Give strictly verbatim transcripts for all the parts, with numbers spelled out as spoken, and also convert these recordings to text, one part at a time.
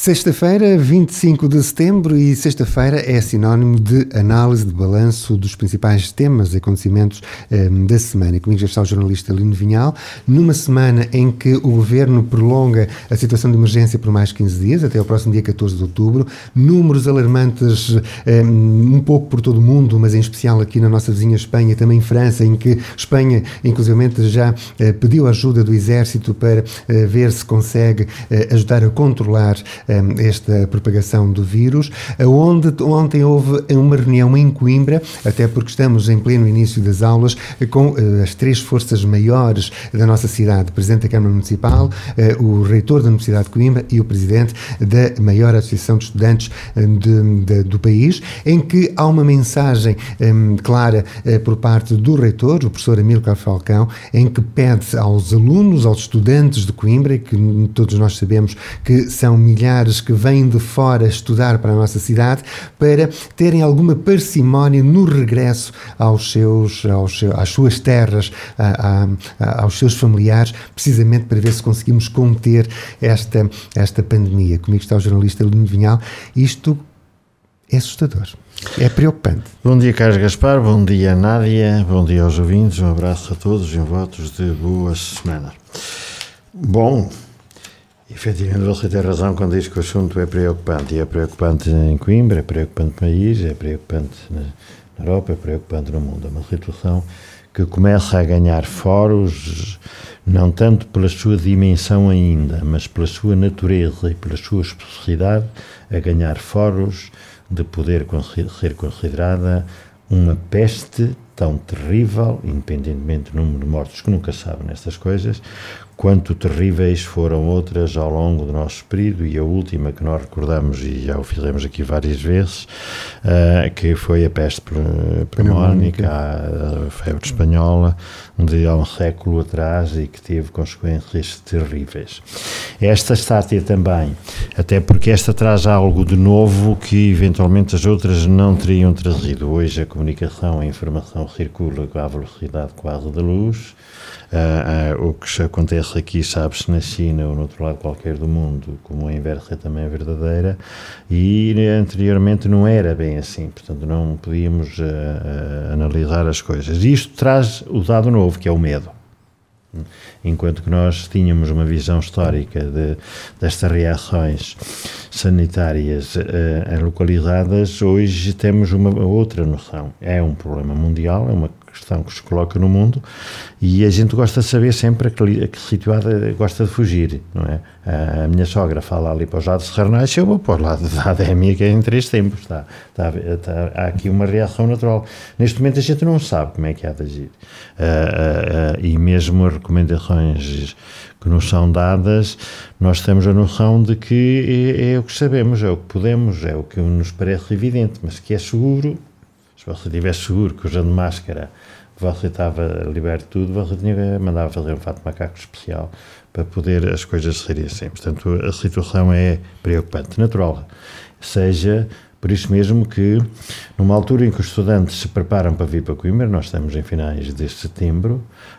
Sexta-feira, vinte e cinco de setembro, e sexta-feira é sinónimo de análise, de balanço dos principais temas e acontecimentos um, da semana. Comigo já está o jornalista Lino Vinhal, numa semana em que o Governo prolonga a situação de emergência por mais quinze dias, até ao próximo dia catorze de outubro, números alarmantes um, um pouco por todo o mundo, mas em especial aqui na nossa vizinha Espanha, também França, em que Espanha, inclusivamente, já uh, pediu ajuda do Exército para uh, ver se consegue uh, ajudar a controlar esta propagação do vírus, onde ontem houve uma reunião em Coimbra, até porque estamos em pleno início das aulas, com uh, as três forças maiores da nossa cidade, o Presidente da Câmara Municipal, uh, o Reitor da Universidade de Coimbra e o Presidente da maior Associação de Estudantes de, de, do país, em que há uma mensagem um, clara uh, por parte do Reitor, o professor Amílcar Falcão, em que pede aos alunos, aos estudantes de Coimbra, que todos nós sabemos que são milhares que vêm de fora estudar para a nossa cidade, para terem alguma parcimónia no regresso aos seus, aos, às suas terras, a, a, a, aos seus familiares, precisamente para ver se conseguimos conter esta, esta pandemia. Comigo está o jornalista Lino Vinhal. Isto é assustador. É preocupante. Bom dia, Carlos Gaspar. Bom dia, Nádia. Bom dia aos ouvintes. Um abraço a todos e um votos de boa semana. Bom, efetivamente, você tem razão quando diz que o assunto é preocupante. E é preocupante em Coimbra, é preocupante no país, é preocupante na Europa, é preocupante no mundo. É uma situação que começa a ganhar foros, não tanto pela sua dimensão ainda, mas pela sua natureza e pela sua especificidade, a ganhar foros de poder ser considerada uma peste tão terrível, independentemente do número de mortos, que nunca sabe nestas coisas, quanto terríveis foram outras ao longo do nosso período, e a última que nós recordamos, e já o fizemos aqui várias vezes, uh, que foi a peste pneumónica, a febre espanhola, de há um século atrás, e que teve consequências terríveis. Esta está a ter também, até porque esta traz algo de novo que eventualmente as outras não teriam trazido. Hoje a comunicação, a informação circula à velocidade quase da luz. Uh, uh, o que acontece aqui sabe-se na China ou no outro lado qualquer do mundo, como a inversa também é verdadeira, e anteriormente não era bem assim, portanto não podíamos uh, uh, analisar as coisas. E isto traz o dado novo, que é o medo. Enquanto que nós tínhamos uma visão histórica de, destas reações sanitárias uh, localizadas, hoje temos uma outra noção. É um problema mundial, é uma questão que se coloca no mundo, e a gente gosta de saber sempre a que, a que situada gosta de fugir, não é? A minha sogra fala ali para os lados de Serranais, eu vou para o lado da Adémia, que é em três tempos. Está, está, está, há aqui uma reação natural. Neste momento a gente não sabe como é que há de agir. Uh, uh, uh, e mesmo as recomendações que nos são dadas, nós temos a noção de que é, é o que sabemos, é o que podemos, é o que nos parece evidente, mas que é seguro. Se você estivesse seguro que usando máscara você estava liberto de tudo, você tinha que mandar fazer um fato de macaco especial para poder as coisas serem assim. Portanto, a situação é preocupante. Natural, seja por isso mesmo que, numa altura em que os estudantes se preparam para vir para Coimbra, nós estamos em finais de setembro,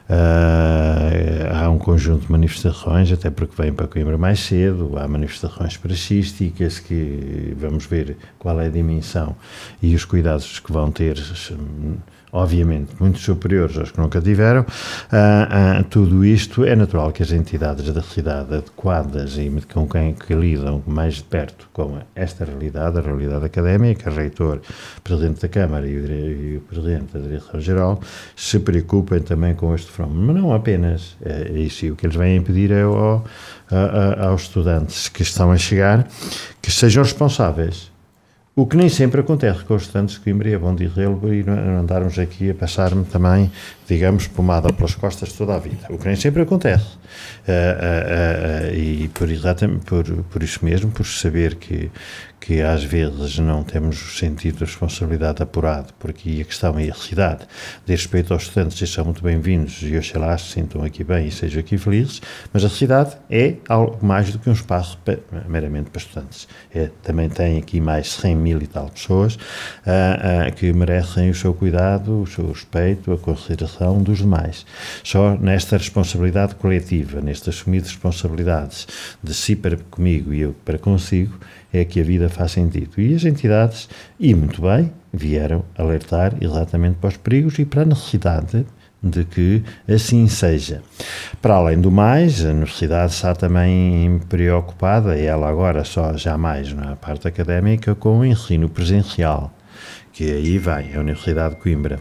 uh, há um conjunto de manifestações, até porque vêm para Coimbra mais cedo, há manifestações praxísticas, que vamos ver qual é a dimensão e os cuidados que vão ter, obviamente, muito superiores aos que nunca tiveram. Uh, uh, tudo isto é natural que as entidades da cidade adequadas e com quem que lidam mais de perto com esta realidade, a realidade académica, reitor, presidente da Câmara e o, e o presidente da Direção-Geral, se preocupem também com este fenómeno. Mas não apenas é isso. E o que eles vêm pedir é ao, a, a, aos estudantes que estão a chegar que sejam responsáveis. O que nem sempre acontece com os estudantes de Coimbra, é bom dizê-lo, e não andarmos aqui a passar-me também, digamos, pomada pelas costas toda a vida. O que nem sempre acontece. Uh, uh, uh, e por, exatamente, por, por isso mesmo, por saber que, que às vezes não temos o sentido de responsabilidade apurado, porque a questão é a cidade. De respeito aos estudantes, eles são muito bem-vindos e oxalá se sintam aqui bem e sejam aqui felizes, mas a cidade é algo mais do que um espaço para, meramente para estudantes. É, também tem aqui mais cem mil e tal pessoas uh, uh, que merecem o seu cuidado, o seu respeito, a consideração dos demais. Só nesta responsabilidade coletiva, neste assumir de responsabilidades de si para comigo e eu para consigo, é que a vida faz sentido. E as entidades, e muito bem, vieram alertar exatamente para os perigos e para a necessidade de que assim seja. Para além do mais, a universidade está também preocupada, e ela agora só jamais na parte académica, com o ensino presencial, que aí vai, a Universidade de Coimbra.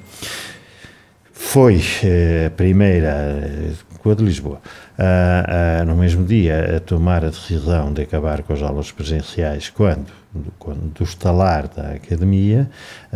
Foi a primeira, com a de Lisboa, a, a, no mesmo dia, a tomar a decisão de acabar com as aulas presenciais quando, quando do estalar da academia,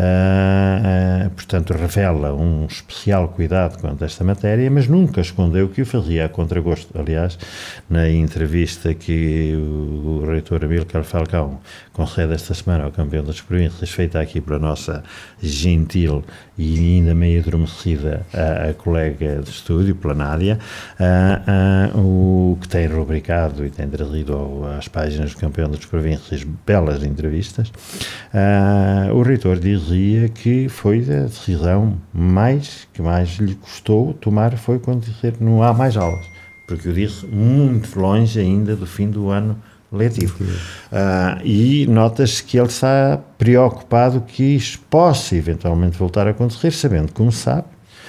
a, a, portanto, revela um especial cuidado quanto a esta matéria, mas nunca escondeu que o fazia a contragosto. Aliás, na entrevista que o, o reitor Amílcar Falcão concede esta semana ao campeão das províncias, feita aqui pela nossa gentil e ainda meio adormecida a, a colega de estúdio, pela Nádia, a, a, o que tem rubricado e tem trazido às páginas do campeão das províncias belas entrevistas, a, o reitor dizia que foi a decisão mais que mais lhe custou tomar, foi quando dizer não há mais aulas, porque eu disse muito longe ainda do fim do ano letivo. Uh, e nota-se que ele está preocupado que isto possa eventualmente voltar a acontecer, sabendo, como sabe,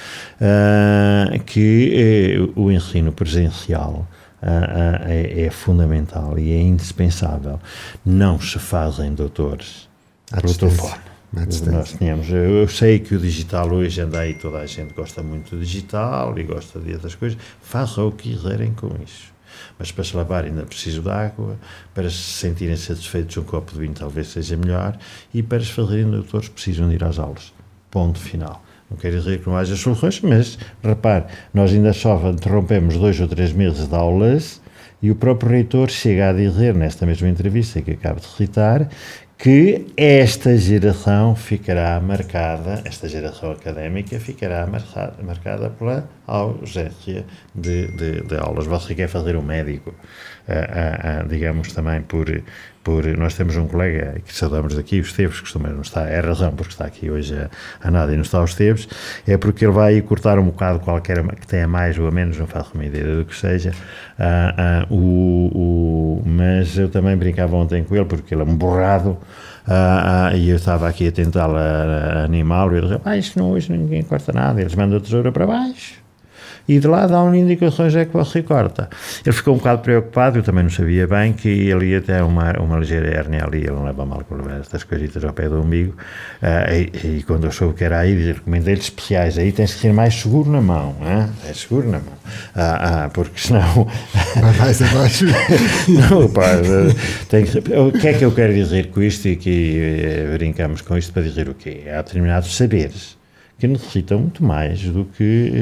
uh, que eh, o ensino presencial uh, uh, é, é fundamental e é indispensável. Não se fazem doutores pelo telefone. Nós tínhamos, eu sei que o digital hoje anda aí, toda a gente gosta muito do digital e gosta de outras coisas, façam o que quiserem com isso. Mas para se lavar ainda preciso de água, para se sentirem satisfeitos um copo de vinho talvez seja melhor, e para se fazerem doutores precisam de ir às aulas. Ponto final. Não quer dizer que não haja soluções, mas, repare, nós ainda só interrompemos dois ou três meses de aulas e o próprio reitor chega a dizer, nesta mesma entrevista que acabo de citar, que esta geração ficará marcada, esta geração académica ficará marcada, marcada pela ausência de, de, de aulas. Você quer fazer um médico, uh, uh, uh, digamos também por, por... Nós temos um colega que saudamos daqui, o Esteves, que costuma não está, é a razão porque está aqui hoje a, a Nádia e não está o Esteves, é porque ele vai cortar um bocado qualquer que tenha mais ou a menos, não faço uma ideia do que seja, uh, uh, o, o, mas eu também brincava ontem com ele, porque ele é um borrado. Uh, uh, e eu estava aqui a tentar uh, animá-lo e ele dizia, ah, isto não, hoje ninguém corta nada, eles mandam a tesoura para baixo e de lá dão-lhe indicações é que você corta. Ele ficou um bocado preocupado, eu também não sabia bem, que ele ia ter uma, uma ligeira hérnia ali, ele não leva mal com estas coisitas ao pé do umbigo, uh, e, e quando eu soube que era aí, recomendei-lhe especiais, aí tens que ser mais seguro na mão, hein? É seguro na mão, uh, uh, porque senão... Vai mais abaixo. Não, pá, tem que... O que é que eu quero dizer com isto, e que uh, brincamos com isto para dizer o quê? Há determinados saberes que necessitam muito mais do que,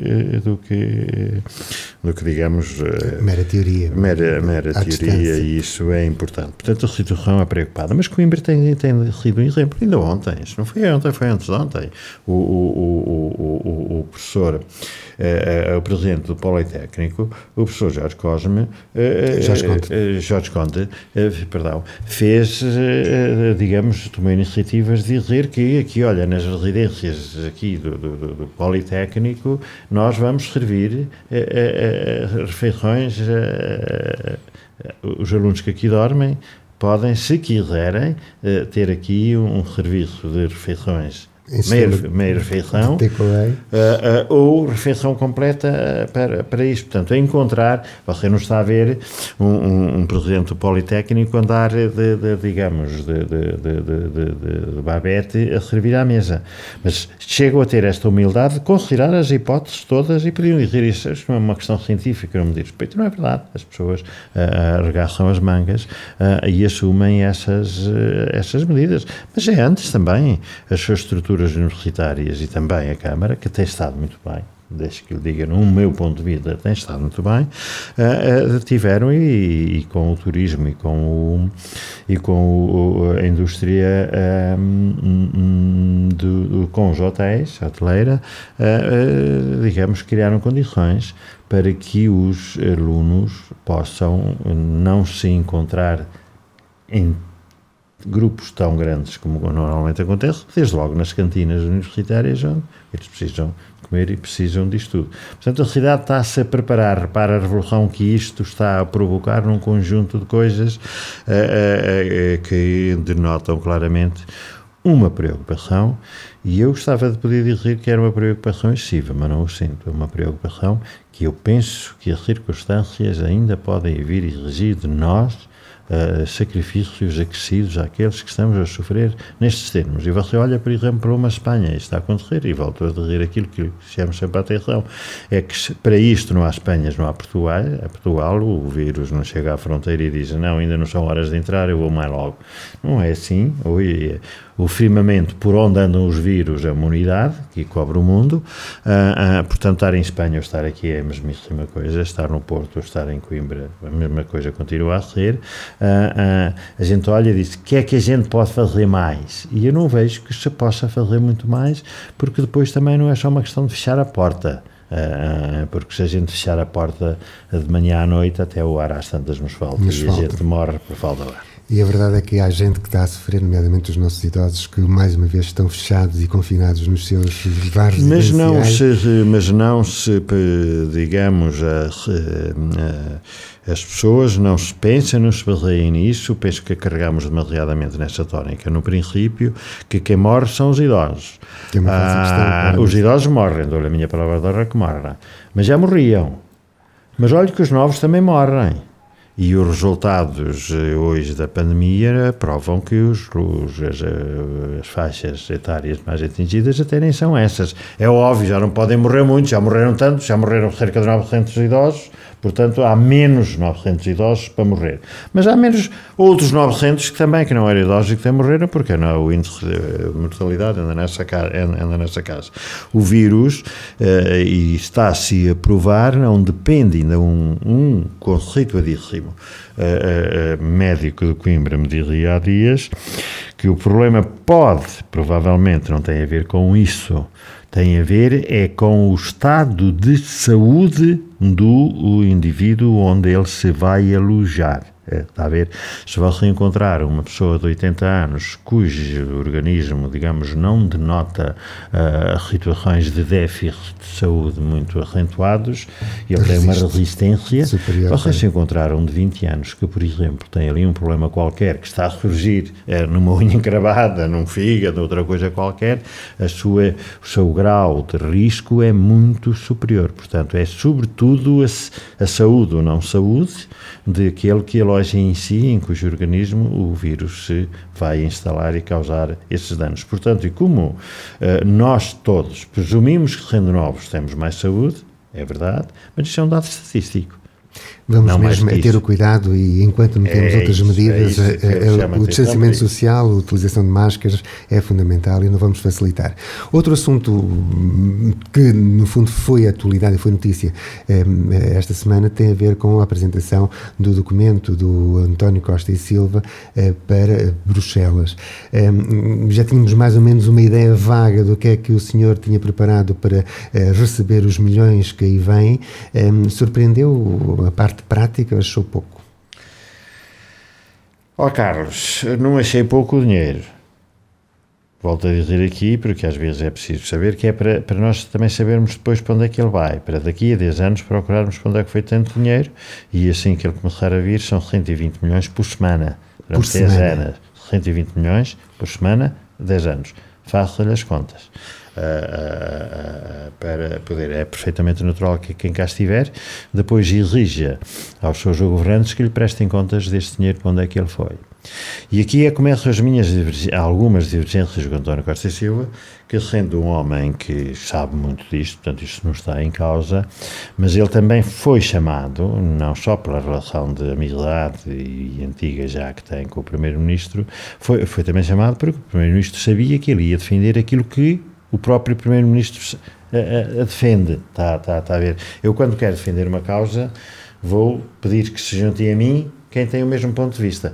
do que, do que digamos... Mera teoria. Mera, mera teoria, distância. E isso é importante. Portanto, a situação é preocupada. Mas Coimbra tem, tem sido um exemplo. Ainda ontem, isto não foi ontem, foi antes de ontem. O, o, o, o, o professor, uh, o presidente do Politécnico, o professor Jorge Cosme, uh, Jorge Conde, uh, Jorge Conde uh, perdão, fez, uh, digamos, tomou iniciativas de dizer que aqui, olha, nas residências aqui do, do, do Politécnico, nós vamos servir uh, uh, refeições, uh, uh, os alunos que aqui dormem podem, se quiserem, uh, ter aqui um, um serviço de refeições, meia, meia refeição, uh, uh, ou refeição completa para, para isto. Portanto, é encontrar, você não está a ver um, um, um presidente do Politécnico andar, de, de, digamos, de, de, de, de, de babete a servir à mesa. Mas chegam a ter esta humildade de considerar as hipóteses todas e podiam dizer isso, isto não é uma questão científica, não me diz respeito, não é verdade. As pessoas uh, arregaçam as mangas uh, e assumem essas, uh, essas medidas. Mas é antes também as suas estruturas universitárias e também a Câmara, que tem estado muito bem, deixe que lhe diga, no meu ponto de vista, tem estado muito bem, uh, uh, tiveram, e, e com o turismo e com, o, e com o, a indústria um, um, do, com os hotéis, a hoteleira, uh, uh, digamos, criaram condições para que os alunos possam não se encontrar em grupos tão grandes como normalmente acontece, desde logo nas cantinas universitárias, onde eles precisam comer e precisam disto tudo. Portanto, a cidade está-se a preparar. Repara a revolução que isto está a provocar num conjunto de coisas uh, uh, uh, que denotam claramente uma preocupação, e eu gostava de poder dizer que era uma preocupação excessiva, mas não o sinto. É uma preocupação que eu penso que as circunstâncias ainda podem vir e exigir de nós uh, sacrifícios acrescidos àqueles que estamos a sofrer nestes termos. E você olha, por exemplo, para uma Espanha, isto está a acontecer, e volto a dizer aquilo que chamamos sempre a atenção, é que para isto não há Espanhas, não há Portugal, a Portugal o vírus não chega à fronteira e diz, não, ainda não são horas de entrar, eu vou mais logo. Não é assim. Oi, o firmamento por onde andam os vírus é uma unidade que cobre o mundo, uh, uh, portanto estar em Espanha ou estar aqui é a mesmíssima coisa, estar no Porto ou estar em Coimbra a mesma coisa continua a ser. Uh, uh, a gente olha e diz, o que é que a gente pode fazer mais? E eu não vejo que se possa fazer muito mais, porque depois também não é só uma questão de fechar a porta. Uh, porque se a gente fechar a porta de manhã à noite, até o ar às tantas nos falta, nos e falta. A gente morre por falta de ar. E a verdade é que há gente que está a sofrer, nomeadamente os nossos idosos, que mais uma vez estão fechados e confinados nos seus bares mas não se Mas não se, digamos, a, a, as pessoas não se pensam, não se baseiam nisso. Penso que carregamos demasiadamente nessa tónica. No princípio, que quem morre são os idosos. Que é uma ah, questão, claro. Os idosos morrem, dou-lhe a minha palavra de honra que morrem. Mas já morriam. Mas olha que os novos também morrem. E os resultados hoje da pandemia provam que os, os, as, as faixas etárias mais atingidas até nem são essas. É óbvio, já não podem morrer muitos, já morreram tantos, já morreram cerca de novecentos idosos, portanto há menos novecentos idosos para morrer. Mas há menos outros novecentos que também, que não eram idosos e que também morreram, porque não, o índice de mortalidade anda nessa, anda nessa casa. O vírus, uh, e está-se a provar, não depende ainda um, um conceituadíssimo uh, uh, médico de Coimbra me dizia há dias que o problema pode, provavelmente, não tem a ver com isso, tem a ver é com o estado de saúde do indivíduo onde ele se vai alojar. É, está a ver? Se você encontrar uma pessoa de oitenta anos cujo organismo, digamos, não denota uh, situações de déficit de saúde muito acentuados, ele Resiste. tem uma resistência. Superior, você se encontrar um de vinte anos que, por exemplo, tem ali um problema qualquer que está a surgir é, numa unha encravada, num fígado, outra coisa qualquer, a sua, o seu grau de risco é muito superior. Portanto, é sobretudo a, a saúde ou não saúde daquele que aloja em si, em cujo organismo o vírus se vai instalar e causar esses danos. Portanto, e como uh, nós todos presumimos que sendo novos temos mais saúde, é verdade, mas isso é um dado estatístico. Vamos não mesmo a ter o cuidado e, enquanto não temos é outras isso, medidas, é é, o distanciamento social, a utilização de máscaras é fundamental e não vamos facilitar. Outro assunto que, no fundo, foi atualidade e foi notícia esta semana tem a ver com a apresentação do documento do António Costa e Silva para Bruxelas. Já tínhamos mais ou menos uma ideia vaga do que é que o senhor tinha preparado para receber os milhões que aí vêm. Surpreendeu a parte prática, achou pouco? Ó oh, Carlos, não achei pouco o dinheiro. Volto a dizer aqui, porque às vezes é preciso saber, que é para, para nós também sabermos depois para onde é que ele vai, para daqui a dez anos procurarmos para onde é que foi tanto dinheiro, e assim que ele começar a vir são cento e vinte milhões por semana. Por semana? Anos, cento e vinte milhões por semana, dez anos. Faça-lhe as contas. Uh, uh, uh, para poder, é perfeitamente natural que quem cá estiver depois exija aos seus governantes que lhe prestem contas deste dinheiro, para onde é que ele foi. E aqui é que começam as minhas algumas divergências com António Costa e Silva, que sendo um homem que sabe muito disto, portanto isto não está em causa, mas ele também foi chamado, não só pela relação de amizade e antiga já que tem com o Primeiro-Ministro, foi, foi também chamado porque o Primeiro-Ministro sabia que ele ia defender aquilo que o próprio Primeiro-Ministro a, a, a defende. Está, está, está a ver? Eu, quando quero defender uma causa, vou pedir que se junte a mim quem tem o mesmo ponto de vista.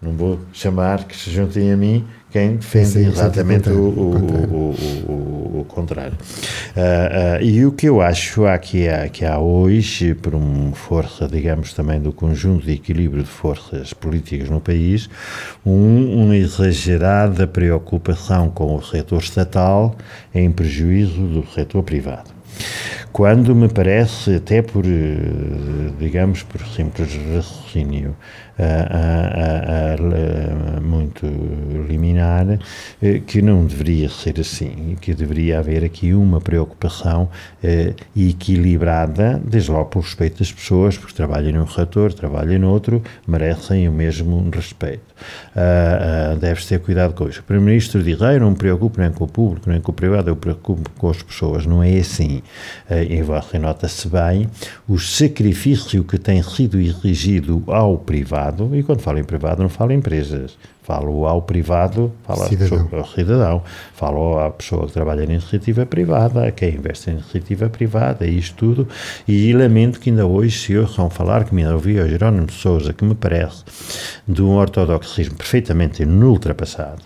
não vou chamar que se juntem a mim quem defende sim, exatamente o, o, o, o, o contrário. Uh, uh, e o que eu acho há que, há, que há hoje, por uma força, digamos, também do conjunto de equilíbrio de forças políticas no país, um, uma exagerada preocupação com o setor estatal em prejuízo do setor privado. Quando me parece, até por, digamos, por simples raciocínio uh, uh, uh, uh, muito liminar, uh, que não deveria ser assim, que deveria haver aqui uma preocupação uh, equilibrada, desde logo por respeito das pessoas, porque trabalham num setor, trabalham no outro, merecem o mesmo respeito. Uh, uh, deve-se ter cuidado com isso. O Primeiro-Ministro diz, ah, eu não me preocupo nem com o público, nem com o privado, eu me preocupo com as pessoas. Não é assim. Uh, e você nota-se bem o sacrifício que tem sido exigido ao privado, e quando falo em privado não falo em empresas, falo ao privado, falo cidadão. ao cidadão, falo à pessoa que trabalha na iniciativa privada, a quem investe em iniciativa privada, isto tudo, e lamento que ainda hoje se ouçam falar, que me ouvi ao Jerónimo de Sousa, que me parece de um ortodoxismo perfeitamente ultrapassado,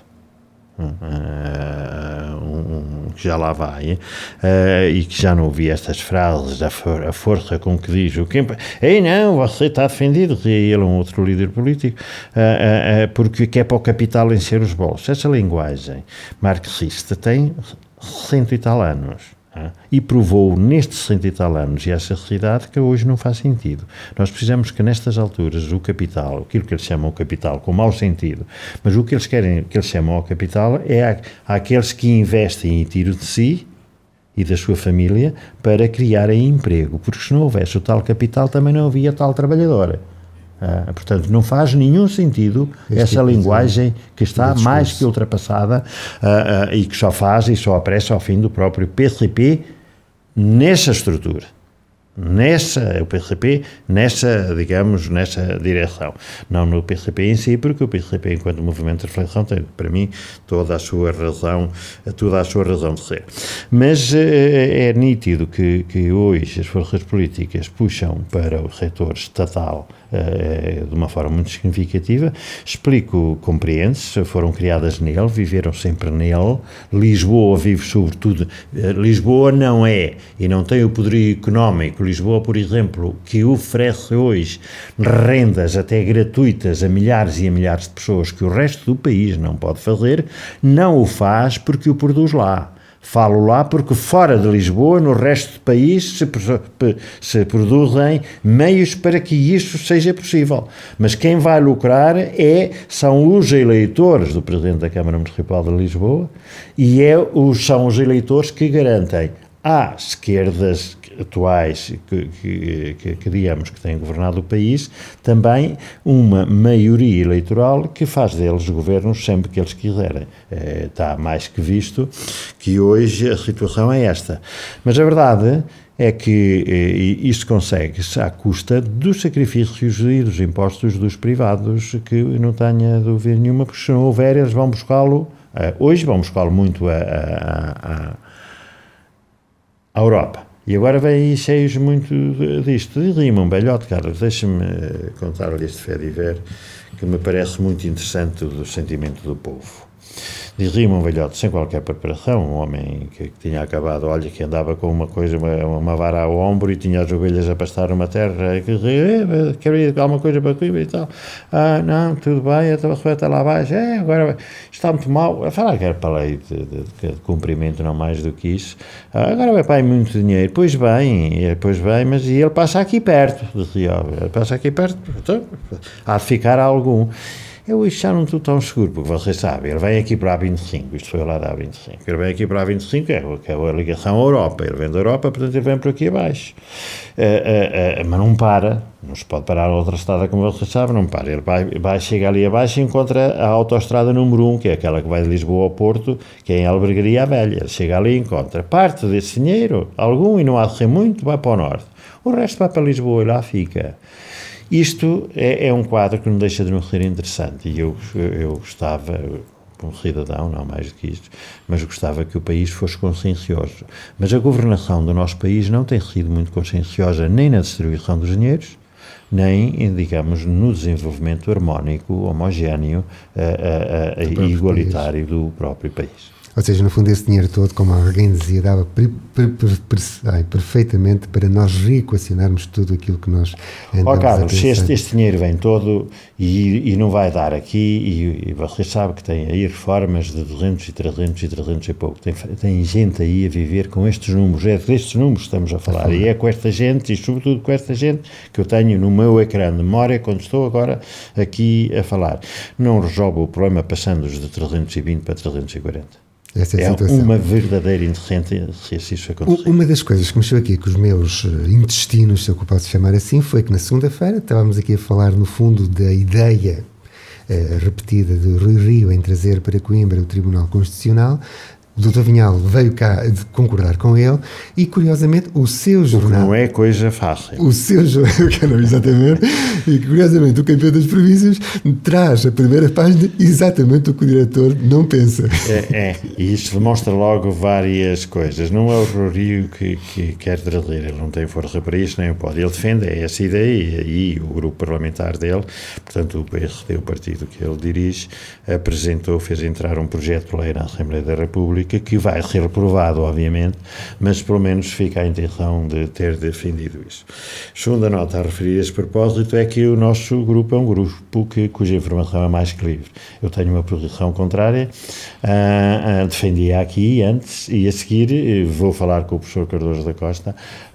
Uh, um, um, que já lá vai uh, e que já não ouvi estas frases, a, for, a força com que diz o que ei não, você está defendido, e ele é um outro líder político, uh, uh, uh, porque quer para o capital encher os bolsos. Essa linguagem marxista tem cento e tal anos. E provou nestes sessenta e tal anos e essa realidade que hoje não faz sentido. Nós precisamos que nestas alturas o capital, aquilo que eles chamam o capital com mau sentido, mas o que eles querem, que eles chamam ao capital é aqueles que investem em tiro de si e da sua família para criarem emprego, porque se não houvesse o tal capital também não havia tal trabalhadora. Uh, portanto, não faz nenhum sentido este essa tipo linguagem de, que está mais que ultrapassada uh, uh, e que só faz e só apressa ao fim do próprio P C P nessa estrutura. Nessa, o P C P, nessa, digamos, nessa direção. Não no P C P em si, porque o P C P, enquanto movimento de reflexão, tem, para mim, toda a sua razão, toda a sua razão de ser. Mas é, é nítido que, que hoje as forças políticas puxam para o setor estatal é, de uma forma muito significativa. Explico, compreende-se, foram criadas nele, viveram sempre nele. Lisboa vive sobretudo, Lisboa não é, e não tem o poderio económico. Lisboa, por exemplo, que oferece hoje rendas até gratuitas a milhares e a milhares de pessoas que o resto do país não pode fazer, não o faz porque o produz lá. Falo lá porque fora de Lisboa, no resto do país, se, se produzem meios para que isso seja possível. Mas quem vai lucrar é, são os eleitores do Presidente da Câmara Municipal de Lisboa e é, os, são os eleitores que garantem às esquerdas atuais que, que, que, que digamos que têm governado o país, também uma maioria eleitoral que faz deles governos sempre que eles quiserem. É, está mais que visto que hoje a situação é esta. Mas a verdade é que eh, isto consegue-se à custa dos sacrifícios e dos impostos dos privados, que não tenha dúvida nenhuma, porque se não houver, eles vão buscá-lo, eh, hoje vão buscá-lo muito a, a, a, a Europa. E agora vêm cheios muito disto. E rimam, belhote, Carlos, deixa-me contar-lhe este fé de ver, que me parece muito interessante do sentimento do povo. Diz Rima, um velhote, sem qualquer preparação, um homem que, que tinha acabado, olha, que andava com uma coisa, uma, uma vara ao ombro e tinha as ovelhas a pastar uma terra, que dizia, quero ir alguma coisa para aqui e tal. Ah, não, tudo bem, a tua está lá abaixo, é, agora está muito mal. A falar que era para a lei de, de, de, de cumprimento, não mais do que isso. Ah, agora vai para aí muito dinheiro. Pois bem, pois bem, mas e ele passa aqui perto, dizia, ele passa aqui perto, então, há de ficar algum. Eu isto já não estou tão seguro, porque você sabe, ele vem aqui para a vinte e cinco, isto foi lá da vinte e cinco, ele vem aqui para a vinte e cinco, é, que é a ligação à Europa, ele vem da Europa, portanto ele vem por aqui abaixo. Uh, uh, uh, mas não para, não se pode parar a outra estrada, como você sabe, não para, ele vai, vai chegar ali abaixo e encontra a autoestrada número um, que é aquela que vai de Lisboa ao Porto, que é em Albergaria à Velha. Ele chega ali e encontra parte desse dinheiro, algum, e não há de ser muito, vai para o norte. O resto vai para Lisboa e lá fica. Isto é, é um quadro que não deixa de não ser interessante, e eu, eu gostava, um cidadão, não mais do que isto, mas gostava que o país fosse consciencioso. Mas a governação do nosso país não tem sido muito conscienciosa nem na distribuição dos dinheiros, nem, digamos, no desenvolvimento harmónico, homogéneo uh, uh, uh, e igualitário país. do próprio país. Ou seja, no fundo, esse dinheiro todo, como alguém dizia, dava per, per, per, per, ai, perfeitamente para nós reequacionarmos tudo aquilo que nós andamos oh, Carlos, a pensar. Este, este dinheiro vem todo e, e não vai dar aqui, e, e você sabe que tem aí reformas de duzentos e trezentos e trezentos e pouco. Tem, tem gente aí a viver com estes números, é destes números que estamos a falar, a falar, e é com esta gente, e sobretudo com esta gente que eu tenho no meu ecrã de memória quando estou agora aqui a falar. Não resolve o problema passando-os de trezentos e vinte para trezentos e quarenta. Essa é, é situação. Uma verdadeira indecência se isso acontecer. Uma das coisas que mexeu aqui com os meus intestinos, se eu posso chamar assim, foi que na segunda-feira estávamos aqui a falar, no fundo, da ideia eh, repetida de Rui Rio em trazer para Coimbra o Tribunal Constitucional. O doutor Vinhal veio cá concordar com ele e, curiosamente, o seu jornal... Não é coisa fácil. O seu jornal, exatamente, e curiosamente o campeão das províncias traz a primeira página exatamente o que o diretor não pensa. É, é, e isto demonstra logo várias coisas. Não é o Rui Rio que, que quer trazer, ele não tem força para isso, nem o pode. Ele defende essa ideia e o grupo parlamentar dele, portanto o P R D, o partido que ele dirige, apresentou, fez entrar um projeto de lei na Assembleia da República que vai ser reprovado, obviamente, mas pelo menos fica a intenção de ter defendido isso. Segunda nota a referir a esse propósito é que o nosso grupo é um grupo que, cuja informação é mais que livre. Eu tenho uma posição contrária, uh, uh, defendia aqui antes e a seguir uh, vou falar com o professor Cardoso da Costa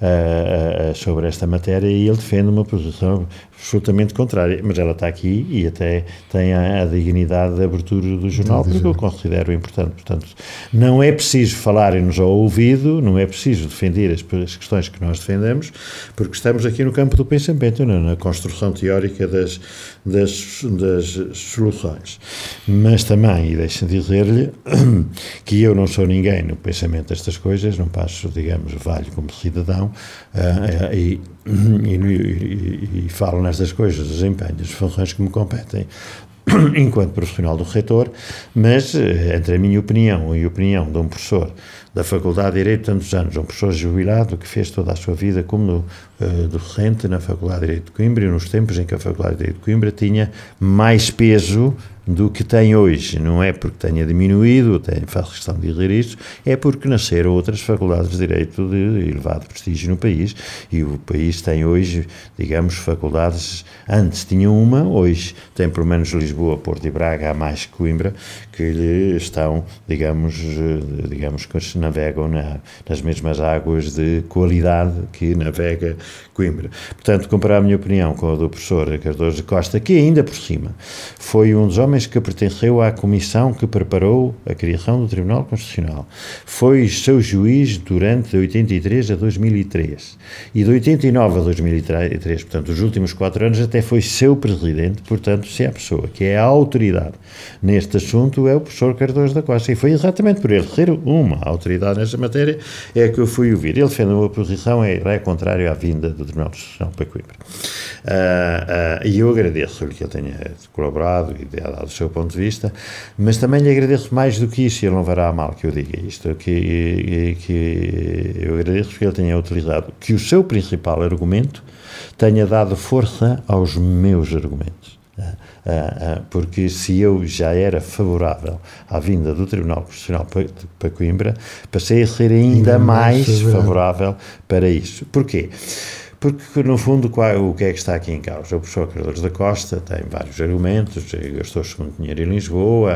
uh, uh, sobre esta matéria e ele defende uma posição absolutamente contrária, mas ela está aqui e até tem a, a dignidade da abertura do jornal, porque eu considero importante. Portanto, não é preciso falarem-nos ao ouvido, não é preciso defender as, as questões que nós defendemos, porque estamos aqui no campo do pensamento, na, na construção teórica das, das, das soluções. Mas também, e deixa dizer-lhe, que eu não sou ninguém no pensamento destas coisas, não passo, digamos, valho como cidadão, uh, uh, e, e, e, e falo nestas coisas, desempenho as funções que me competem enquanto profissional do reitor, mas entre a minha opinião e a opinião de um professor da Faculdade de Direito tantos anos, um professor jubilado que fez toda a sua vida como uh, docente na Faculdade de Direito de Coimbra, e nos tempos em que a Faculdade de Direito de Coimbra tinha mais peso do que tem hoje. Não é porque tenha diminuído, tenho, faço questão de dizer isso, é porque nasceram outras faculdades de Direito de elevado prestígio no país, e o país tem hoje, digamos, faculdades, antes tinha uma, hoje tem pelo menos Lisboa, Porto e Braga, há mais que Coimbra, que lhe estão, digamos, digamos que navegam na, nas mesmas águas de qualidade que navega Coimbra. Portanto, comparar a minha opinião com a do professor Cardoso de Costa, que ainda por cima foi um dos homens que pertenceu à comissão que preparou a criação do Tribunal Constitucional, foi seu juiz durante de oitenta e três a dois mil e três e de oitenta e nove a dois mil e três, portanto, os últimos quatro anos até foi seu presidente. Portanto, se há pessoa que é a autoridade neste assunto é o professor Cardoso da Costa, e foi exatamente por ele ser uma autoridade nesta matéria é que eu fui ouvir. Ele defende uma posição, é, é contrário à vinda do Tribunal Constitucional para Coimbra. Uh, uh, e eu agradeço-lhe que ele tenha colaborado e tenha dado o seu ponto de vista, mas também lhe agradeço mais do que isso, ele não verá a mal que eu diga isto, que, que eu agradeço que ele tenha utilizado, que o seu principal argumento tenha dado força aos meus argumentos. Porque se eu já era favorável à vinda do Tribunal Constitucional para Coimbra, passei a ser ainda mais favorável para isso. Porquê? Porque, no fundo, qual, o que é que está aqui em causa? O professor Cardoso da Costa tem vários argumentos, gastou-se muito dinheiro em Lisboa,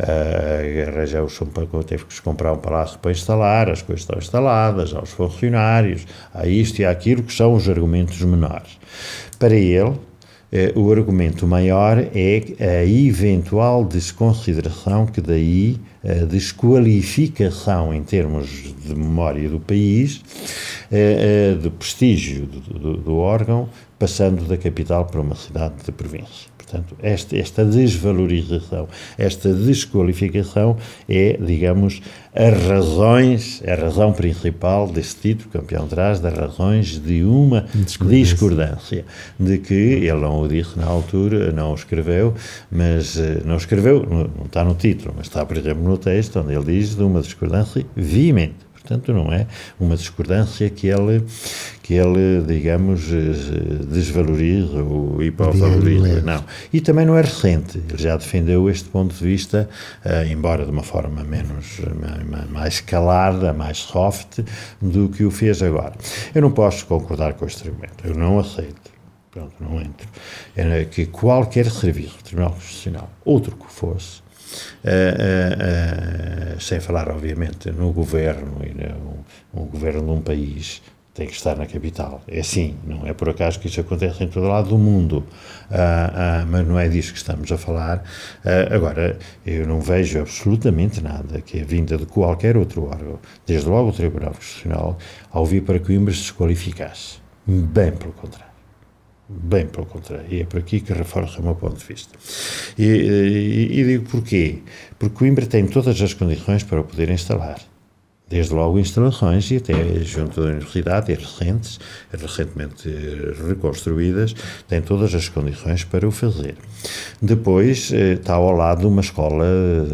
uh, teve que se comprar um palácio para instalar, as coisas estão instaladas, aos funcionários, há isto e há aquilo, que são os argumentos menores. Para ele, Uh, o argumento maior é a eventual desconsideração que daí a desqualificação em termos de memória do país, uh, uh, de prestígio do, do, do órgão, passando da capital para uma cidade de província. Portanto, esta, esta desvalorização, esta desqualificação é, digamos, as razões, a razão principal desse título, campeão traz, das razões de uma discordância. discordância, de que ele não o disse na altura, não o escreveu, mas não escreveu, não, não está no título, mas está, por exemplo, no texto, onde ele diz de uma discordância veemente. Portanto, não é uma discordância que ele, que ele digamos, desvaloriza ou hipovaloriza, não. E também não é recente, ele já defendeu este ponto de vista, uh, embora de uma forma menos, mais calada, mais soft, do que o fez agora. Eu não posso concordar com este argumento, eu não aceito. Pronto, não entro. É que qualquer serviço do Tribunal Constitucional, outro que fosse, uh, uh, uh, sem falar, obviamente, no governo, e no, no governo de um país, tem que estar na capital. É assim, não é por acaso que isso acontece em todo lado do mundo, uh, uh, mas não é disso que estamos a falar. Uh, agora, eu não vejo absolutamente nada que a vinda de qualquer outro órgão, desde logo o Tribunal Constitucional, ao vir para Coimbra se desqualificasse. Bem pelo contrário. Bem pelo contrário, e é por aqui que reforço o meu ponto de vista. E, e, e digo porquê? Porque Coimbra tem todas as condições para o poder instalar. Desde logo instalações e até junto da universidade, e recentes, recentemente reconstruídas, tem todas as condições para o fazer. Depois está ao lado uma escola,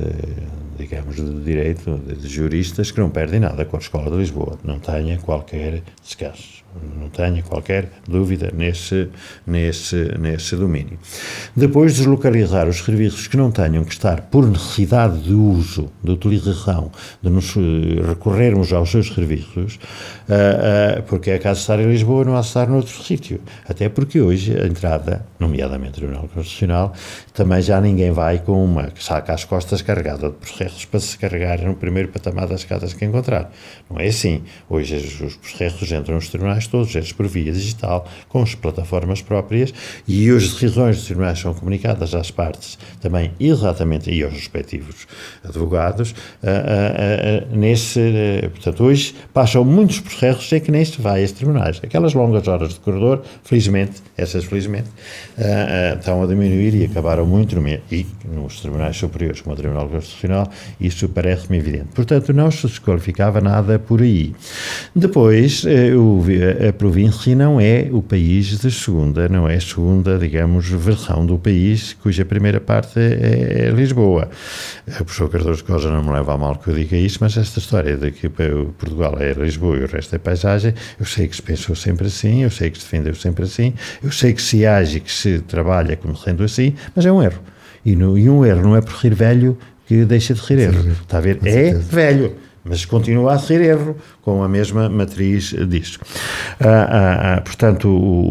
digamos, de direito, de juristas, que não perdem nada com a Escola de Lisboa, não tenha qualquer descaso. Não tenha qualquer dúvida nesse, nesse, nesse domínio. Depois, deslocalizar os serviços que não tenham que estar por necessidade de uso, de utilização, de nos recorrermos aos seus serviços, uh, uh, porque é caso de estar em Lisboa, não há de estar noutro sítio. Até porque hoje a entrada, nomeadamente o Tribunal Constitucional, também já ninguém vai com uma saca às costas carregada de processos para se carregar no primeiro patamar das escadas que encontrar. Não é assim. Hoje os processos entram nos tribunais todos eles por via digital, com as plataformas próprias, e as decisões dos tribunais são comunicadas às partes também exatamente, e aos respectivos advogados, uh, uh, uh, nesse, uh, portanto, hoje passam muitos processos sem que nem se vai aos tribunais. Aquelas longas horas de corredor, felizmente, essas felizmente, uh, uh, estão a diminuir e acabaram muito no meio, e nos tribunais superiores, como o Tribunal Constitucional, isso parece-me evidente. Portanto, não se desqualificava nada por aí. Depois, uh, o a província não é o país de segunda, não é a segunda, digamos, versão do país, cuja primeira parte é, é Lisboa. O professor Cardoso Costa não me leva a mal que eu diga isso, mas esta história de que Portugal é Lisboa e o resto é paisagem, eu sei que se pensou sempre assim, eu sei que se defendeu sempre assim, eu sei que se age, que se trabalha como sendo assim, mas é um erro. E, no, e um erro não é por ser velho que deixa de ser erro. Sim, está a ver? É velho. Mas continua a ser erro, com a mesma matriz disso. Ah, ah, ah, portanto, o,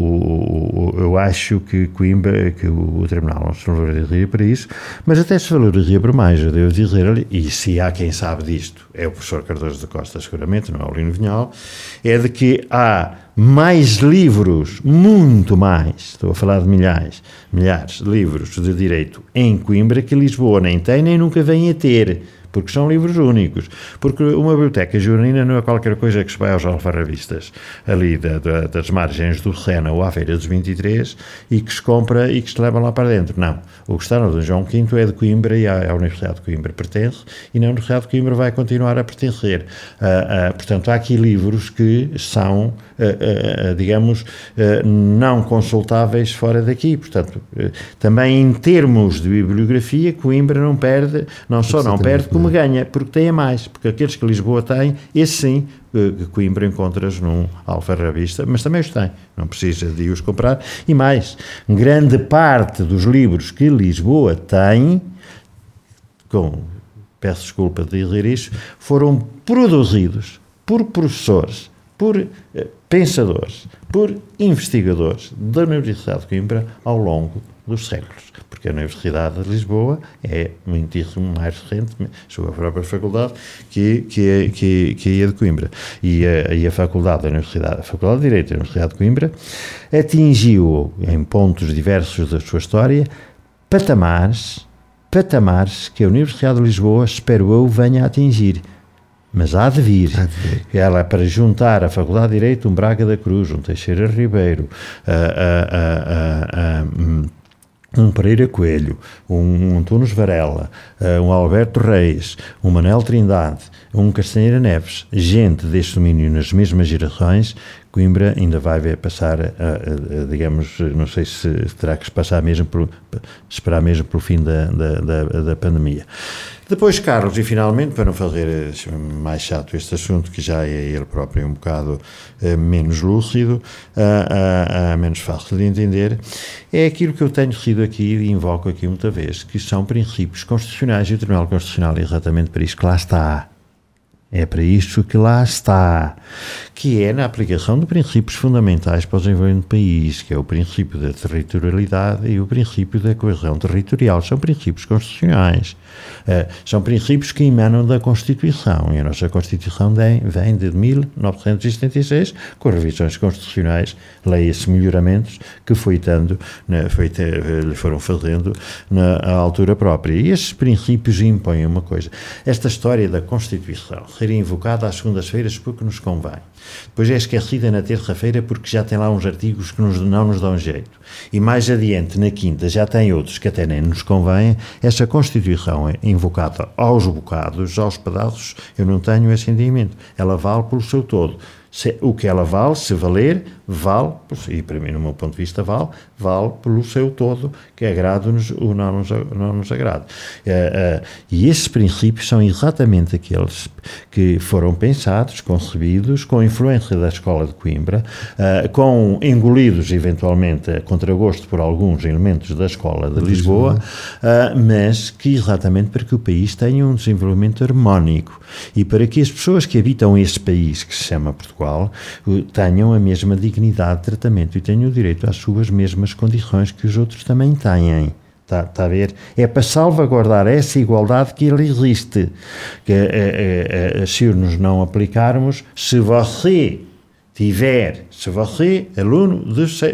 o, o, eu acho que Coimbra, que o, o Tribunal não se valorizaria para isso, mas até se valorizaria para mais, eu devo dizer, e se há quem sabe disto, é o professor Cardoso da Costa, seguramente, não é o Lino Vinhal, é de que há mais livros, muito mais, estou a falar de milhares, milhares de livros de direito em Coimbra que Lisboa nem tem, nem nunca vem a ter, porque são livros únicos, porque uma biblioteca jornalina não é qualquer coisa que se vai aos alfarrabistas ali da, da, das margens do Sena ou à Feira dos vinte e três e que se compra e que se leva lá para dentro. Não, o que está no Dom João quinto é de Coimbra e à, à Universidade de Coimbra pertence, e na Universidade de Coimbra vai continuar a pertencer. Uh, uh, portanto, há aqui livros que são, uh, uh, digamos, uh, não consultáveis fora daqui. Portanto, uh, também em termos de bibliografia, Coimbra não perde, não só não perde, como ganha, porque tem a mais, porque aqueles que Lisboa tem, esse sim, que Coimbra encontras num alfarrabista, mas também os tem, não precisa de os comprar, e mais, grande parte dos livros que Lisboa tem, com, peço desculpa de dizer isso, foram produzidos por professores, por eh, pensadores, por investigadores da Universidade de Coimbra ao longo dos séculos, porque a Universidade de Lisboa é muitíssimo mais recente, sua própria faculdade, que, que, é, que, que é de Coimbra. E a, e a faculdade da Universidade, a Faculdade de Direito da Universidade de Coimbra, atingiu, em pontos diversos da sua história, patamares, patamares que a Universidade de Lisboa, espero eu, venha a atingir. Mas há de vir. Há de vir. Ela é para juntar a Faculdade de Direito, um Braga da Cruz, um Teixeira Ribeiro, a, a, a, a, a um Pereira Coelho, um Antunes Varela, um Alberto Reis, um Manel Trindade, um Castanheira Neves, gente deste domínio nas mesmas gerações, Coimbra ainda vai ver passar, a, a, a, digamos, não sei se terá que passar mesmo, por, esperar mesmo pelo fim da, da, da, da pandemia. Depois, Carlos, e finalmente, para não fazer mais chato este assunto, que já é ele próprio um bocado uh, menos lúcido, uh, uh, uh, menos fácil de entender, é aquilo que eu tenho sido aqui e invoco aqui muita vez, que são princípios constitucionais, e o Tribunal Constitucional é exatamente para isto que lá está. É para isto que lá está, que é na aplicação de princípios fundamentais para o desenvolvimento do país, que é o princípio da territorialidade e o princípio da coesão territorial. São princípios constitucionais, uh, são princípios que emanam da Constituição, e a nossa Constituição vem, vem de mil novecentos e setenta e seis, com revisões constitucionais, leia-se melhoramentos, que foi dando, né, foi ter, lhe foram fazendo na altura própria. E estes princípios impõem uma coisa, esta história da Constituição ser invocada às segundas-feiras porque nos convém. Depois é esquecida na terça-feira porque já tem lá uns artigos que nos, não nos dão jeito. E mais adiante, na quinta, já tem outros que até nem nos convêm. Essa Constituição é invocada aos bocados, aos pedaços, eu não tenho esse entendimento. Ela vale pelo seu todo. Se, o que ela vale, se valer, vale, e para mim, no meu ponto de vista, vale, vale pelo seu todo, que agrada-nos ou não nos, não nos agrada. Uh, uh, e esses princípios são exatamente aqueles que foram pensados, concebidos, com influência da Escola de Coimbra, uh, com engolidos, eventualmente, a contragosto por alguns elementos da Escola de Lisboa, uh, mas que exatamente para que o país tenha um desenvolvimento harmónico e para que as pessoas que habitam esse país, que se chama Portugal, tenham a mesma dignidade de tratamento e tenham o direito às suas mesmas condições que os outros também têm. Está, está a ver? É para salvaguardar essa igualdade que ele existe. Que, é, é, é, se nos não aplicarmos, se você tiver, se você, aluno de se,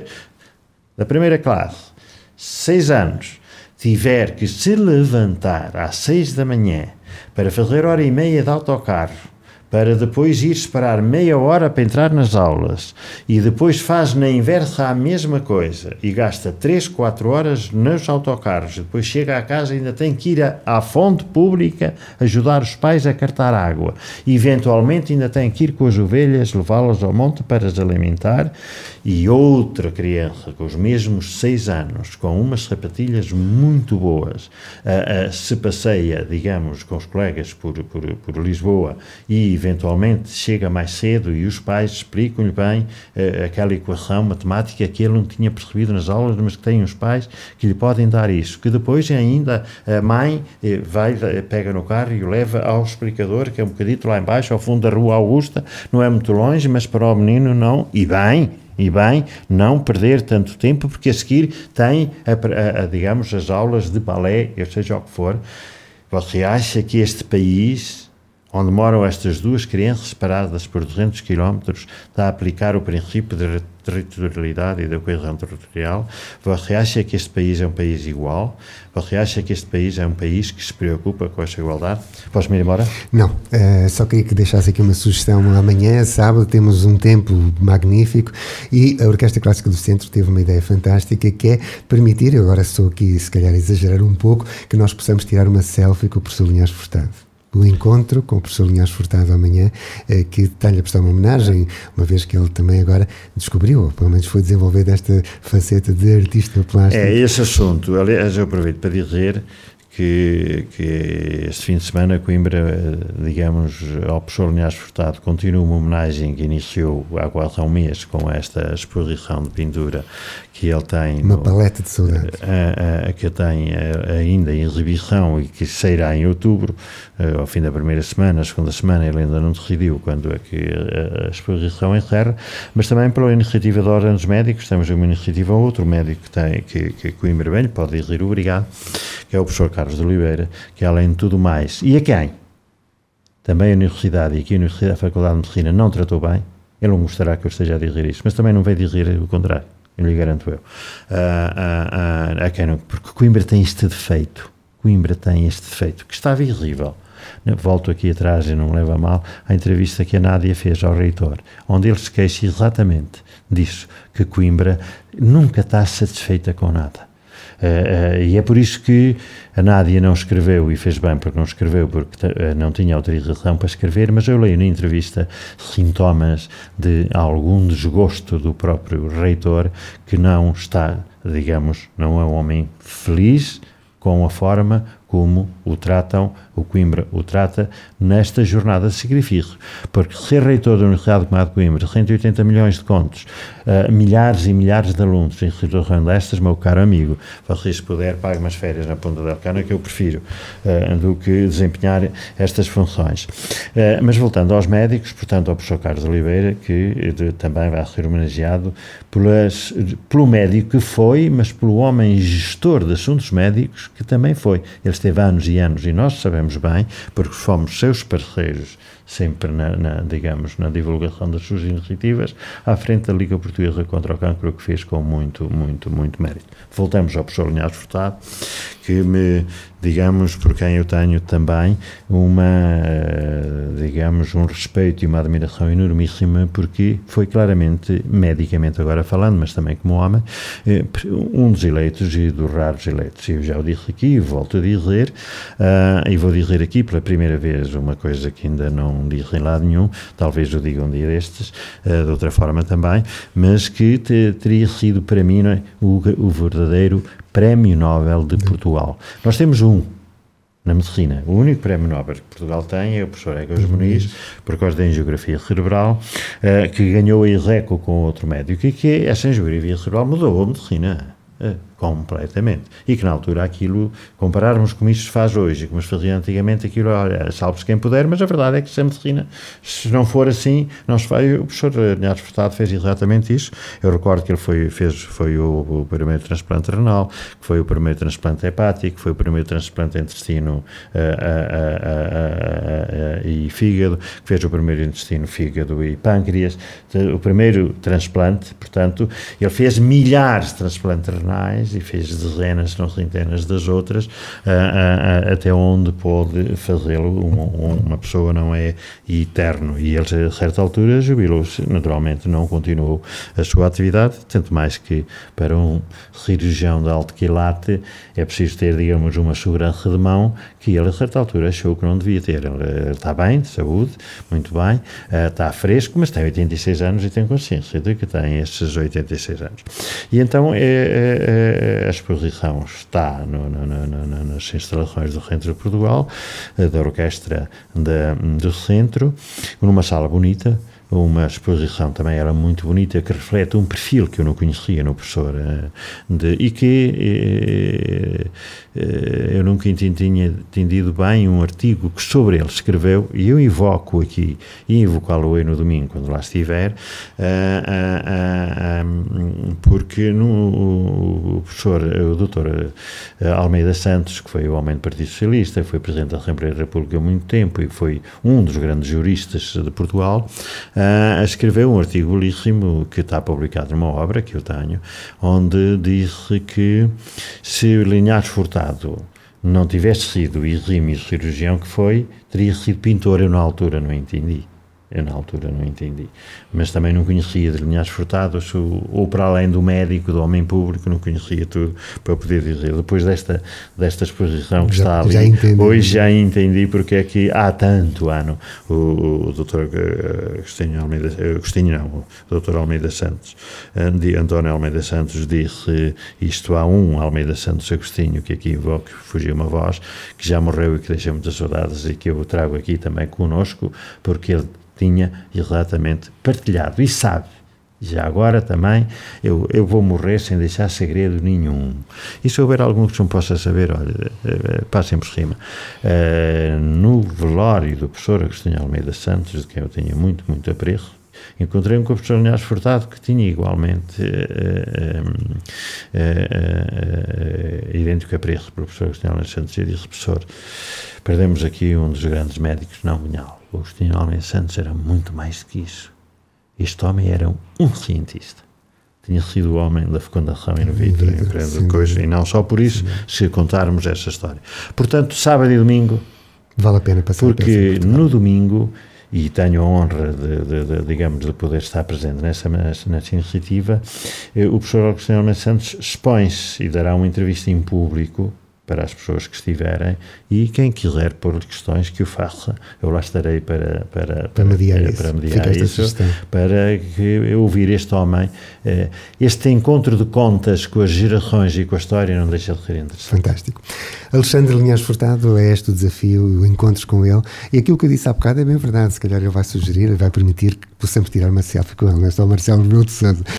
da primeira classe, seis anos, tiver que se levantar às seis da manhã para fazer hora e meia de autocarro, para depois ir esperar meia hora para entrar nas aulas e depois faz na inversa a mesma coisa e gasta três, quatro horas nos autocarros, depois chega à casa e ainda tem que ir à, à fonte pública ajudar os pais a cartar água e eventualmente ainda tem que ir com as ovelhas, levá-las ao monte para as alimentar, e outra criança com os mesmos seis anos, com umas sapatilhas muito boas, uh, uh, se passeia, digamos, com os colegas por, por, por Lisboa e eventualmente chega mais cedo e os pais explicam-lhe bem uh, aquela equação matemática que ele não tinha percebido nas aulas, mas que tem os pais que lhe podem dar isso, que depois ainda a mãe uh, vai, uh, pega no carro e o leva ao explicador, que é um bocadito lá embaixo, ao fundo da Rua Augusta, não é muito longe, mas para o menino não, e bem, e bem, não perder tanto tempo, porque a seguir tem, a, a, a, digamos, as aulas de balé, eu seja o que for. Você acha que este país, onde moram estas duas crianças separadas por duzentos quilómetros, está a aplicar o princípio de territorialidade e da coesão territorial? Você acha que este país é um país igual? Você acha que este país é um país que se preocupa com esta igualdade? Posso-me ir embora? Não, uh, só queria que deixasse aqui uma sugestão. Amanhã, sábado, temos um tempo magnífico e a Orquestra Clássica do Centro teve uma ideia fantástica, que é permitir, eu agora estou aqui se calhar a exagerar um pouco, que nós possamos tirar uma selfie com o professor Linhares Furtado. O encontro com o professor Linhares Furtado amanhã, que está-lhe a prestar uma homenagem, uma vez que ele também agora descobriu, ou pelo menos foi desenvolver esta faceta de artista plástico. É esse assunto. Aliás, eu aproveito para dizer que, que este fim de semana Coimbra, digamos, ao professor Linhares Furtado continua uma homenagem que iniciou há quase um mês com esta exposição de pintura que ele tem. Uma no, paleta de saudade. A, a, a que tem a, ainda em exibição e que sairá em outubro, a, ao fim da primeira semana, a segunda semana ele ainda não decidiu quando é que a, a exposição encerra, mas também pela iniciativa da Ordem dos Médicos, temos uma iniciativa a outro médico que tem, que, que Coimbra bem pode dizer obrigado, que é o professor Carlos de Oliveira, que além de tudo mais, e a quem? Também a Universidade, e aqui a Universidade, a Faculdade de Medicina não tratou bem, ele não gostará que eu esteja a dizer isso, mas também não vai dizer o contrário. Eu lhe garanto eu. Uh, uh, uh, a quem não, porque Coimbra tem este defeito. Coimbra tem este defeito, que está visível. Volto aqui atrás e não me leva a mal à entrevista que a Nádia fez ao reitor, onde ele se queixa exatamente disso, que Coimbra nunca está satisfeita com nada. Uh, uh, e é por isso que a Nádia não escreveu, e fez bem porque não escreveu, porque uh, não tinha autorização para escrever, mas eu leio na entrevista sintomas de algum desgosto do próprio reitor, que não está, digamos, não é um homem feliz com a forma como o tratam, o Coimbra o trata nesta jornada de sacrifício, porque ser reitor da Universidade de Coimbra de Coimbra, cento e oitenta milhões de contos, uh, milhares e milhares de alunos em situação destas, meu caro amigo, você se puder pague umas férias na Ponta del Cana, que eu prefiro uh, do que desempenhar estas funções. Uh, mas voltando aos médicos, portanto ao professor Carlos Oliveira, que de, também vai ser homenageado pelas, pelo médico que foi, mas pelo homem gestor de assuntos médicos que também foi. Ele esteve anos e anos, e nós sabemos bem, porque fomos seus parceiros sempre na, na, digamos, na divulgação das suas iniciativas, à frente da Liga Portuguesa contra o Cancro, que fez com muito, muito, muito mérito. Voltamos ao professor Linhares Furtado, que me, digamos, por quem eu tenho também uma, digamos, um respeito e uma admiração enormíssima, porque foi claramente, medicamente agora falando, mas também como homem, um dos eleitos e dos raros eleitos. Eu já o disse aqui e volto a dizer, uh, e vou dizer aqui pela primeira vez uma coisa que ainda não disse em lado nenhum, talvez o diga um dia destes, uh, de outra forma também, mas que te, teria sido para mim, não é, o, o verdadeiro Prémio Nobel de Portugal. Nós temos um na medicina. O único Prémio Nobel que Portugal tem é o professor Egas Muniz, por causa da angiografia cerebral, uh, que ganhou a IRECO com outro médico, e que essa angiografia cerebral mudou a medicina uh, completamente. E que na altura aquilo, compararmos como isto se faz hoje, como se fazia antigamente, aquilo, olha, salve-se quem puder, mas a verdade é que se a medicina, se não for assim, não se vai. O professor Linhares Furtado fez exatamente isso. Eu recordo que ele foi, fez, foi o, o primeiro transplante renal, que foi o primeiro transplante hepático, que foi o primeiro transplante intestino uh, uh, uh, uh, uh, e fígado, que fez o primeiro intestino, fígado e pâncreas. O primeiro transplante, portanto, ele fez milhares de transplantes renais e fez dezenas, se não centenas das outras, uh, uh, uh, até onde pode fazê-lo. Uma, uma pessoa não é eterno, e ele a certa altura jubilou-se, naturalmente não continuou a sua atividade, tanto mais que para um cirurgião de alto quilate é preciso ter, digamos, uma segurança de mão que ele a certa altura achou que não devia ter. Ele está bem, de saúde, muito bem, uh, está fresco, mas tem oitenta e seis anos e tem consciência de que tem esses oitenta e seis anos. E então é, é, é a exposição está no, no, no, no, nas instalações do Centro de Portugal, da orquestra da, do Centro, numa sala bonita. Uma exposição também era muito bonita, que reflete um perfil que eu não conhecia no professor, de, e que eh, eu nunca tinha entendido bem um artigo que sobre ele escreveu, e eu invoco aqui, e invocá-lo no domingo, quando lá estiver, uh, uh, uh, porque no, o professor, o doutor Almeida Santos, que foi o homem do Partido Socialista, foi Presidente da Assembleia da República há muito tempo e foi um dos grandes juristas de Portugal, Uh, escreveu um artigo belíssimo que está publicado numa obra que eu tenho, onde disse que se Linhares Furtado não tivesse sido o exímio cirurgião que foi, teria sido pintor. Eu na altura não entendi. Eu na altura não entendi, mas também não conhecia de Linhares Furtado, ou para além do médico, do homem público, não conhecia tudo para poder dizer. Depois desta, desta exposição que já, está ali, já entendi, hoje já entendi porque é que há tanto ano o, o doutor Agostinho Almeida, Agostinho não, o doutor Almeida Santos, de António Almeida Santos disse isto, há um Almeida Santos Agostinho, que aqui invoco, fugiu uma voz, que já morreu e que deixa muitas saudades e que eu trago aqui também conosco, porque ele tinha exatamente partilhado e sabe, já agora também, eu, eu vou morrer sem deixar segredo nenhum. E se houver algum que não possa saber, olha, passem por cima. Uh, no velório do professor Agostinho Almeida Santos, de quem eu tinha muito, muito apreço, encontrei-me com o professor Linhares Furtado, que tinha igualmente uh, uh, uh, uh, idêntico apreço pelo professor Agostinho Almeida Santos, e disse: professor, perdemos aqui um dos grandes médicos, não Vinhal. O Agostinho Almeida Santos era muito mais do que isso. Este homem era um cientista. Tinha sido o homem da fecundação in vitro, in coisa, e não só por isso, sim, se contarmos essa história. Portanto, sábado e domingo, vale a pena passar. Porque no domingo, e tenho a honra de, de, de, digamos, de poder estar presente nessa, nessa iniciativa, o professor Agostinho Almeida Santos expõe-se e dará uma entrevista em público, para as pessoas que estiverem, e quem quiser pôr questões que o faça, eu lá estarei para, para, para, para mediar para, isso, para, mediar isso para que eu ouvir este homem. Este encontro de contas com as gerações e com a história não deixa de ser interessante. Fantástico. Alexandre Linhares Furtado, é este o desafio, o encontro com ele, e aquilo que eu disse há bocado é bem verdade, se calhar ele vai sugerir, vai permitir que possamos tirar uma selfie com ele, não é só o Marcelo Rebelo de Sousa.